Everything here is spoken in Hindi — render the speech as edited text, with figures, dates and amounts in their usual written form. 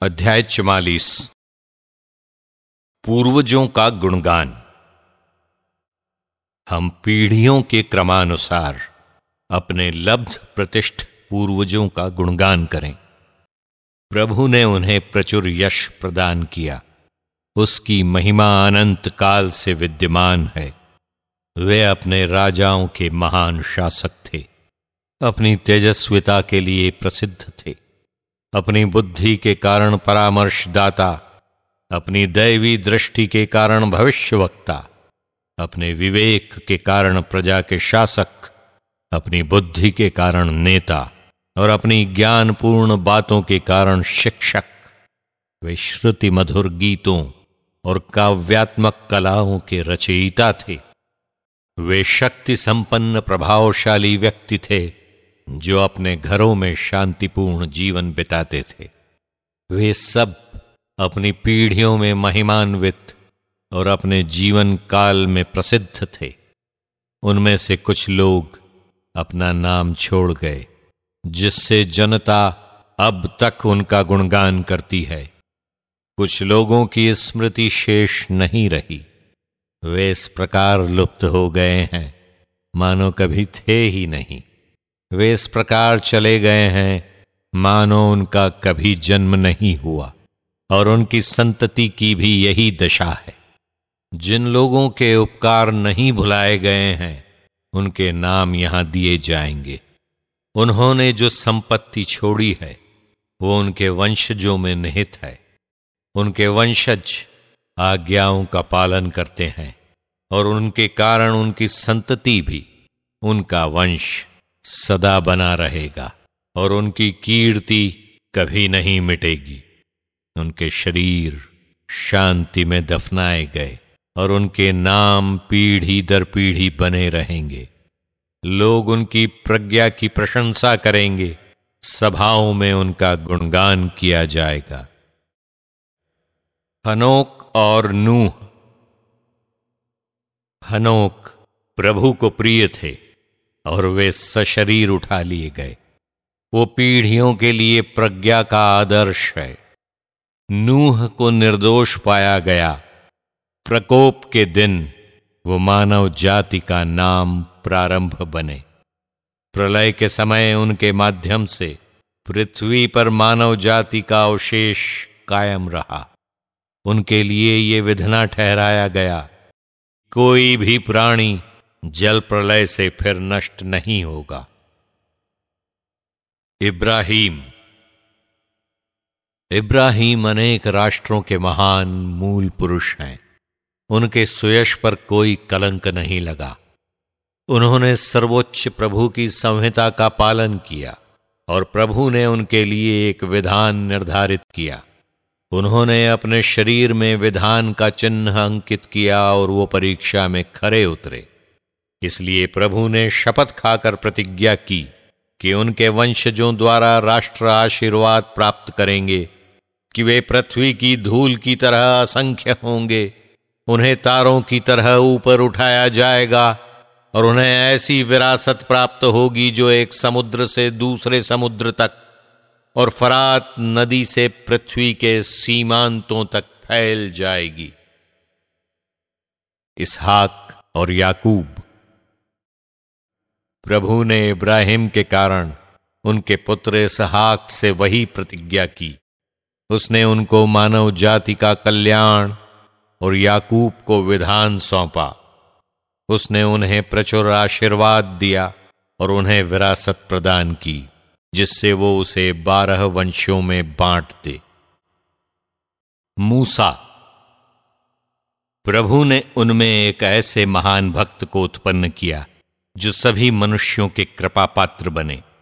अध्याय 44। पूर्वजों का गुणगान। हम पीढ़ियों के क्रमानुसार अपने लब्ध प्रतिष्ठ पूर्वजों का गुणगान करें। प्रभु ने उन्हें प्रचुर यश प्रदान किया। उसकी महिमा अनंत काल से विद्यमान है। वे अपने राजाओं के महान शासक थे। अपनी तेजस्विता के लिए प्रसिद्ध थे। अपनी बुद्धि के कारण परामर्शदाता, अपनी दैवी दृष्टि के कारण भविष्यवक्ता, अपने विवेक के कारण प्रजा के शासक, अपनी बुद्धि के कारण नेता और अपनी ज्ञानपूर्ण बातों के कारण शिक्षक। वे श्रुति मधुर गीतों और काव्यात्मक कलाओं के रचयिता थे। वे शक्ति संपन्न प्रभावशाली व्यक्ति थे जो अपने घरों में शांतिपूर्ण जीवन बिताते थे। वे सब अपनी पीढ़ियों में महिमान्वित और अपने जीवन काल में प्रसिद्ध थे। उनमें से कुछ लोग अपना नाम छोड़ गए, जिससे जनता अब तक उनका गुणगान करती है। कुछ लोगों की स्मृति शेष नहीं रही। वे इस प्रकार लुप्त हो गए हैं मानो कभी थे ही नहीं। वे इस प्रकार चले गए हैं मानो उनका कभी जन्म नहीं हुआ, और उनकी संतति की भी यही दशा है। जिन लोगों के उपकार नहीं भुलाए गए हैं उनके नाम यहां दिए जाएंगे। उन्होंने जो संपत्ति छोड़ी है वो उनके वंशजों में निहित है। उनके वंशज आज्ञाओं का पालन करते हैं और उनके कारण उनकी संतति भी, उनका वंश सदा बना रहेगा और उनकी कीर्ति कभी नहीं मिटेगी। उनके शरीर शांति में दफनाए गए और उनके नाम पीढ़ी दर पीढ़ी बने रहेंगे। लोग उनकी प्रज्ञा की प्रशंसा करेंगे। सभाओं में उनका गुणगान किया जाएगा। हनोक और नूह। हनोक प्रभु को प्रिय थे और वे सशरीर उठा लिए गए। वो पीढ़ियों के लिए प्रज्ञा का आदर्श है। नूह को निर्दोष पाया गया। प्रकोप के दिन वो मानव जाति का नाम प्रारंभ बने। प्रलय के समय उनके माध्यम से पृथ्वी पर मानव जाति का अवशेष कायम रहा। उनके लिए ये विधना ठहराया गया, कोई भी प्राणी जल प्रलय से फिर नष्ट नहीं होगा। इब्राहीम। इब्राहीम अनेक राष्ट्रों के महान मूल पुरुष हैं। उनके सुयश पर कोई कलंक नहीं लगा। उन्होंने सर्वोच्च प्रभु की संहिता का पालन किया और प्रभु ने उनके लिए एक विधान निर्धारित किया। उन्होंने अपने शरीर में विधान का चिन्ह अंकित किया और वो परीक्षा में खरे उतरे। इसलिए प्रभु ने शपथ खाकर प्रतिज्ञा की कि उनके वंशजों द्वारा राष्ट्र आशीर्वाद प्राप्त करेंगे, कि वे पृथ्वी की धूल की तरह असंख्य होंगे। उन्हें तारों की तरह ऊपर उठाया जाएगा और उन्हें ऐसी विरासत प्राप्त होगी जो एक समुद्र से दूसरे समुद्र तक और फरात नदी से पृथ्वी के सीमांतों तक फैल जाएगी। इसहाक और याकूब। प्रभु ने इब्राहिम के कारण उनके पुत्र इसहाक से वही प्रतिज्ञा की। उसने उनको मानव जाति का कल्याण और याकूब को विधान सौंपा। उसने उन्हें प्रचुर आशीर्वाद दिया और उन्हें विरासत प्रदान की, जिससे वो उसे 12 वंशों में बांट दे। मूसा। प्रभु ने उनमें एक ऐसे महान भक्त को उत्पन्न किया जो सभी मनुष्यों के कृपा पात्र बने।